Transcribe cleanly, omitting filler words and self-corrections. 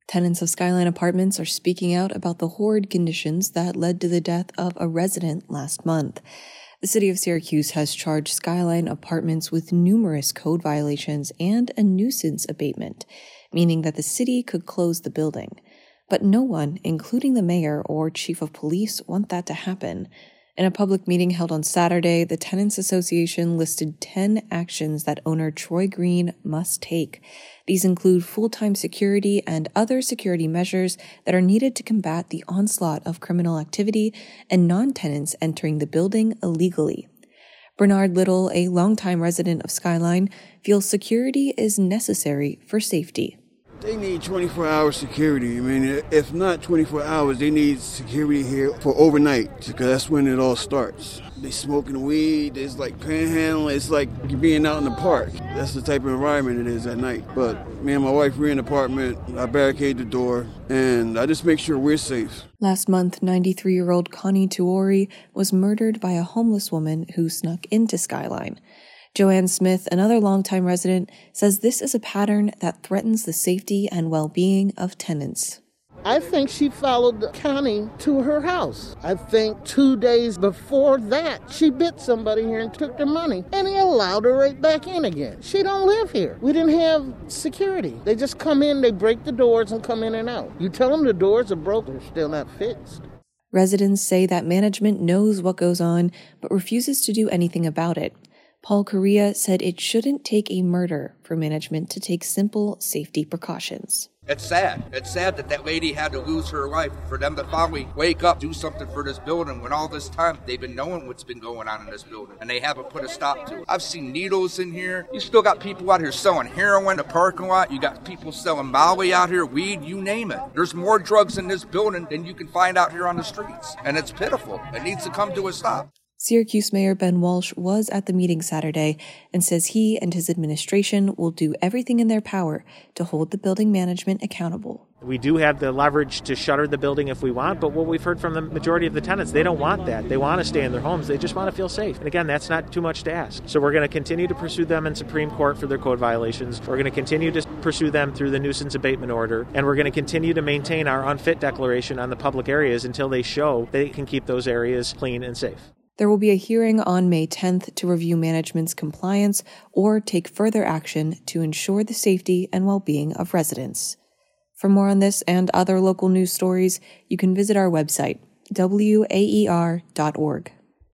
Tenants of Skyline Apartments are speaking out about the horrid conditions that led to the death of a resident last month. The city of Syracuse has charged Skyline Apartments with numerous code violations and a nuisance abatement, meaning that the city could close the building. But no one, including the mayor or chief of police, want that to happen. In a public meeting held on Saturday, the Tenants Association listed 10 actions that owner Troy Green must take. These include full-time security and other security measures that are needed to combat the onslaught of criminal activity and non-tenants entering the building illegally. Bernard Little, a longtime resident of Skyline, feels security is necessary for safety. They need 24-hour security. I mean, if not 24 hours, they need security here for overnight, because that's when it all starts. They smoking weed, it's like panhandling, it's like being out in the park. That's the type of environment it is at night. But me and my wife, we're in an apartment, I barricade the door, and I just make sure we're safe. Last month, 93-year-old Connie Tuori was murdered by a homeless woman who snuck into Skyline. Joanne Smith, another longtime resident, says this is a pattern that threatens the safety and well-being of tenants. I think she followed Connie to her house. I think 2 days before that, she bit somebody here and took their money, and he allowed her right back in again. She don't live here. We didn't have security. They just come in, they break the doors and come in and out. You tell them the doors are broken, they're still not fixed. Residents say that management knows what goes on, but refuses to do anything about it. Paul Correa said it shouldn't take a murder for management to take simple safety precautions. It's sad. It's sad that lady had to lose her life, for them to finally wake up, do something for this building when all this time they've been knowing what's been going on in this building, and they haven't put a stop to it. I've seen needles in here. You still got people out here selling heroin in the parking lot. You got people selling Molly out here, weed, you name it. There's more drugs in this building than you can find out here on the streets, and it's pitiful. It needs to come to a stop. Syracuse Mayor Ben Walsh was at the meeting Saturday and says he and his administration will do everything in their power to hold the building management accountable. We do have the leverage to shutter the building if we want, but what we've heard from the majority of the tenants, they don't want that. They want to stay in their homes. They just want to feel safe. And again, that's not too much to ask. So we're going to continue to pursue them in Supreme Court for their code violations. We're going to continue to pursue them through the nuisance abatement order. And we're going to continue to maintain our unfit declaration on the public areas until they show they can keep those areas clean and safe. There will be a hearing on May 10th to review management's compliance or take further action to ensure the safety and well-being of residents. For more on this and other local news stories, you can visit our website, waer.org.